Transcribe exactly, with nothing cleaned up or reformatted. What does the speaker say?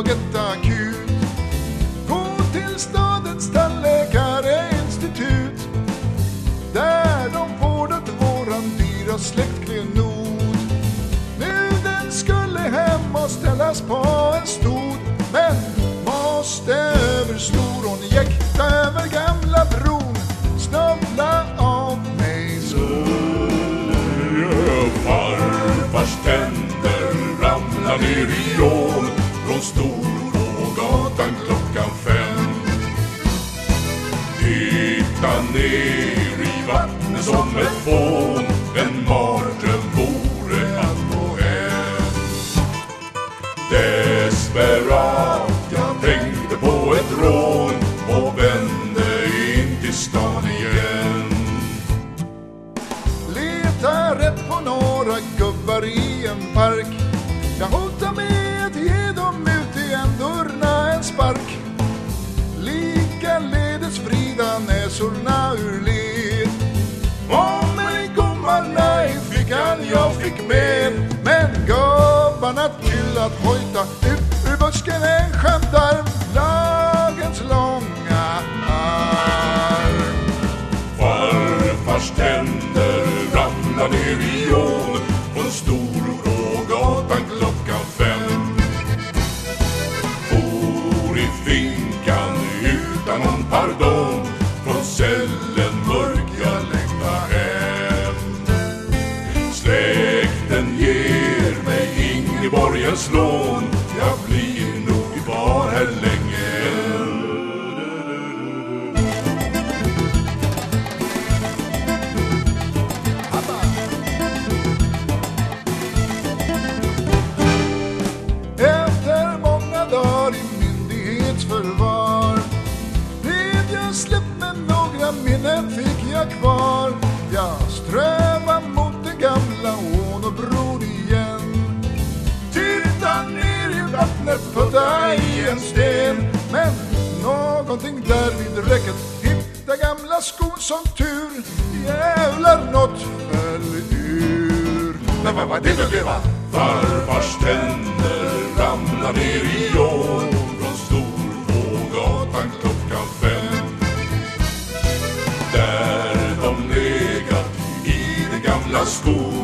läget akut. Gå till stadens tandläkareinstitut, där de vårdat våran dyra släktklenod. Nu den skulle hem och ställas på en stod, men måste över stor och jäkta över gamla bron. Snövla av mig så. Farfars tänder ramlar ner i ån från Storgatan klockan fem. Titta ner i vattnet som ett fån, en mardröm vore att gå hem. Desperat jag tänkte på ett rån och vände in till stan igen. Leta rätt på några gubbar i en park. Jag hotar med att ge dem ut i en dörrna en spark. Likaledes vrida näsorna ur led. Om mig gommarna i fickan jag fick med, men gubbarna till att hojta ut ur busken en skämtarm, lagens långa arm. Farfars tänder ramlar ner i ån från Storgatan klockan fem. For i finkan utan någon pardon, från cellen mörk jag längtar hem. Släkten ger mig Ingeborgens lån, jag blir nog kvar här länge. Efter många dagar i myndighetsförvar blev jag släppt, men några minnen fick jag kvar. Jag strövar mot den gamla ån och bron igen. Titta ner i vattnet, putta i en sten, men någonting där vid räcket hitta gamla skon som tur. Jävlar, något föll ur. Men vad var det nu det var? Farfars tänder ramlar ner i ån från Storgatan klockan fem. Där de legat i den gamla skon